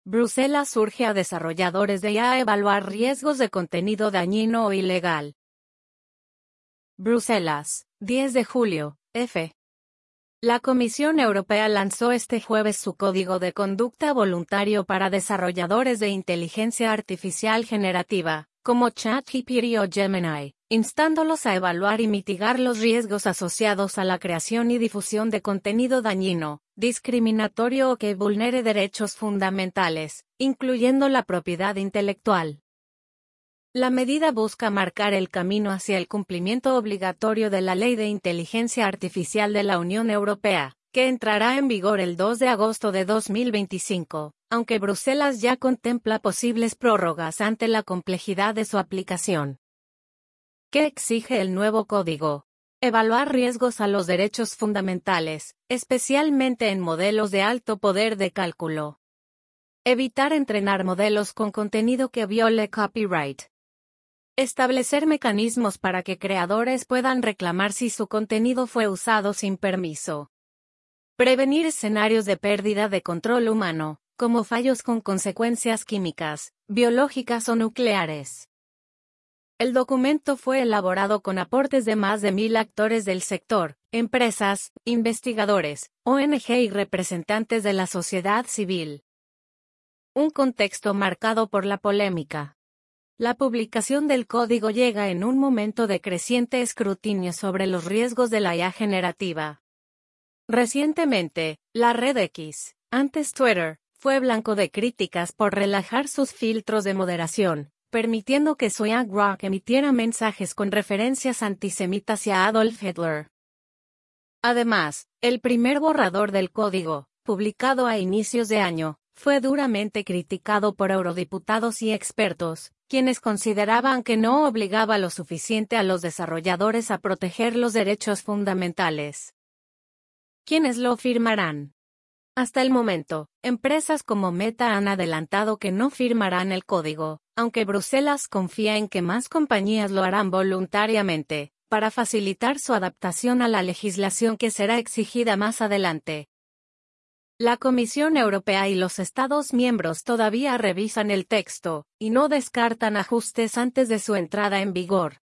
Bruselas urge a desarrolladores de IA a evaluar riesgos de contenido dañino o ilegal. Bruselas, 10 de julio, F. La Comisión Europea lanzó este jueves su Código de Conducta Voluntario para desarrolladores de inteligencia artificial generativa, como ChatGPT o Gemini, instándolos a evaluar y mitigar los riesgos asociados a la creación y difusión de contenido dañino, discriminatorio o que vulnere derechos fundamentales, incluyendo la propiedad intelectual. La medida busca marcar el camino hacia el cumplimiento obligatorio de la Ley de Inteligencia Artificial de la Unión Europea, que entrará en vigor el 2 de agosto de 2025, aunque Bruselas ya contempla posibles prórrogas ante la complejidad de su aplicación. ¿Qué exige el nuevo código? Evaluar riesgos a los derechos fundamentales, especialmente en modelos de alto poder de cálculo. Evitar entrenar modelos con contenido que viole copyright. Establecer mecanismos para que creadores puedan reclamar si su contenido fue usado sin permiso. Prevenir escenarios de pérdida de control humano, como fallos con consecuencias químicas, biológicas o nucleares. El documento fue elaborado con aportes de más de 1000 actores del sector, empresas, investigadores, ONG y representantes de la sociedad civil. Un contexto marcado por la polémica. La publicación del código llega en un momento de creciente escrutinio sobre los riesgos de la IA generativa. Recientemente, la red X, antes Twitter, fue blanco de críticas por relajar sus filtros de moderación, permitiendo que su IA Grok emitiera mensajes con referencias antisemitas y a Adolf Hitler. Además, el primer borrador del código, publicado a inicios de año, fue duramente criticado por eurodiputados y expertos, quienes consideraban que no obligaba lo suficiente a los desarrolladores a proteger los derechos fundamentales. ¿Quiénes lo firmarán? Hasta el momento, empresas como Meta han adelantado que no firmarán el código, aunque Bruselas confía en que más compañías lo harán voluntariamente, para facilitar su adaptación a la legislación que será exigida más adelante. La Comisión Europea y los Estados miembros todavía revisan el texto, y no descartan ajustes antes de su entrada en vigor.